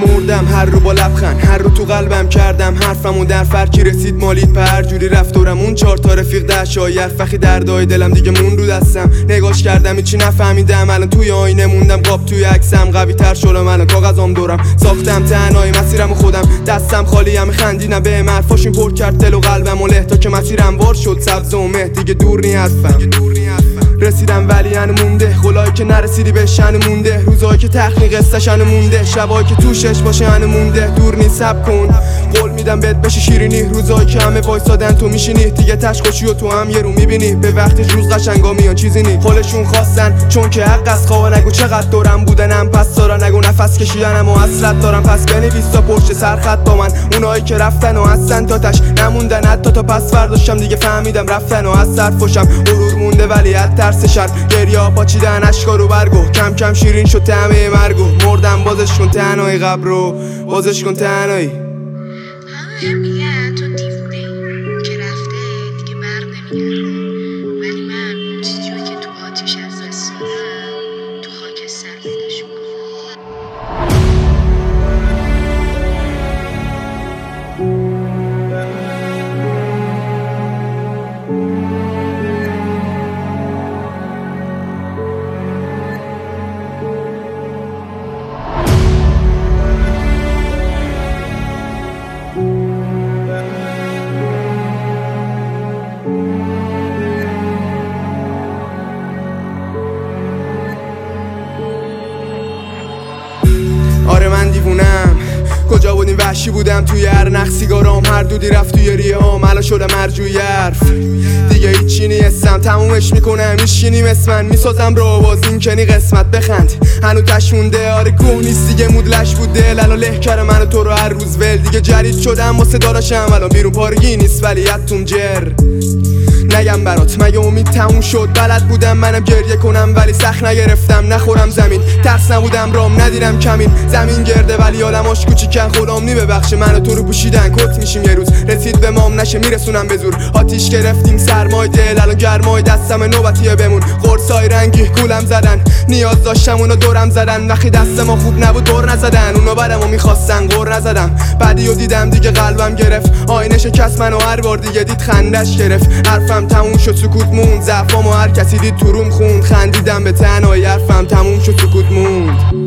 مردم هر رو با لبخند، هر رو تو قلبم کردم حرفمو در فرکی رسید مالید په هر جوری رفتارم. اون 4 تا رفیق دشای حرفخی دردای دلم دیگه مون رو دستم. نگاش کردم هیچی نفهمیدم، الان توی آینه موندم قاب توی عکسم. قوی تر شدم الان کاغذام دورم، ساختم تنهایی مسیرمو خودم. دستم خالی هم خندیدم به حرفاشون پر کرد دل و قلبم و له تا که مسیرم وار شد سبز و مه. دیگه دور نی حرفم رسیدم ولی هنو مونده، خلایی که نرسیدی بهش هنو مونده. روزایی که تحقیق قصه‌ش هنو مونده، شبایی که توشش باشه هنو مونده. دور نیست صبر کن قول میدم بهت بشه شیرینی. روزایی که همه وایسادن تو میشینی، دیگه تشخوشی و تو هم یه رو میبینی. به وقتش روز قشنگا میان چیزی نی. خودشون خواستن چون که حق از خواه نگو چقدر دورم بودنم پس دارن، نگو نفس کشیدنم و اصلت دارم. پس بنویس تا پشت سر خط با من اونایی که رفتن و هستن تا تش نموندن. حتی تا پس فرداشم دیگه فهمیدم رفتن و از صرفشم غرور مونده ولی از ترس شر. گریا پاچیدن اشکا رو برگو، کم کم شیرین شد طعمه مرگو. مردم بازش کن تنهایی قبر رو، بازش کن تنهایی. همه میگن تو دیوونه‌ای که رفته دیگه بر نمیگرده، ولی من اون چیزی که تو آتیش از دست دادم تو خاکستر پیداش میکنم. آره من دیوونم، کجا بودیم وحشی بودم توی هر نخ سیگارام. هر دودی رفت توی ریهام، الان شدم مرجوی حرف. دیگه هیچی نیستم تمومش میکنم میشینیم اسمن میسازم رو باز این کنی قسمت بخند. هنو تشمونده آره گوه نیست دیگه مودلش بود دل. الان له کرده منو تو رو هر روز ول. دیگه جرید شدم واسه داراشم الان بیرون پارگی نیست ولی یدتون جر. نگم برات مگه امید تموم شد؟ بلد بودم منم گریه کنم ولی سخت نگرفتم. نخورم زمین ترس نبودم رام ندیدم کمین. زمین گرده ولی آدماش کوچیکن، خدام نی ببخشه منو تو رو پوشیدن. کت میشیم یه روز رسید به مام نشه میرسونم به زور. آتیش گرفتیم سرمای دل الان گرمای دستم نوبتیه بمون. قرصای رنگی گولم زدن نیاز داشتم اونا دورم زدن. وقتی دست ما خوب نبود دور نزدن، اونا برامو میخواستن قور نزدم. بعدیو دیدم دیگه قلبم گرفت، آینه شکست منو هر بار دیگه دید خندش گرفت. حرفم تموم شد سکوت موند، ضعفامو هر کسی دید تو روم خوند. خندیدم به تنهایی حرفم تموم شد سکوت موند.